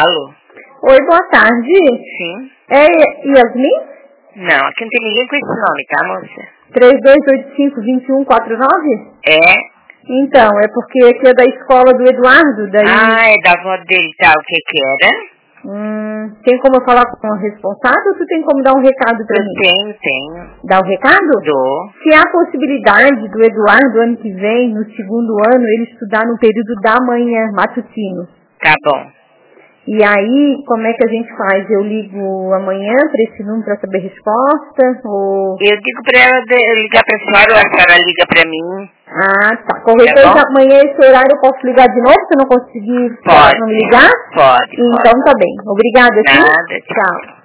Alô? Oi, boa tarde. Sim. É Yasmin? Não, aqui não tem ninguém com esse nome, tá, moça? 3285-2149? É? Então, é porque aqui é da escola do Eduardo, daí... Ah, é da avó dele, tá? O que que era? Tem como eu falar com o responsável ou tu tem como dar um recado pra mim? Tenho. Dar o recado? Dou. Se há possibilidade do Eduardo, ano que vem, no segundo ano, ele estudar no período da manhã, matutino. Tá bom. E aí, como é que a gente faz? Eu ligo amanhã para esse número para saber resposta? Ou... Eu digo pra ela ligar pra senhora ou a senhora liga pra mim. Ah, tá. Qualquer coisa, amanhã esse horário eu posso ligar de novo se eu não conseguir Pode. não me ligar? Pode. Então tá bem. Obrigada, sim? Nada. Tchau.